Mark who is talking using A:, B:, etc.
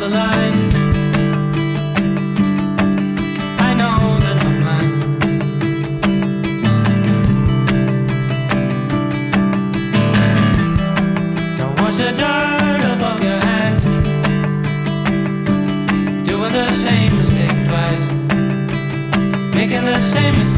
A: the line. I know that I'm mine. Don't wash the dirt off of your hands. Doing the same mistake twice, making the same mistake.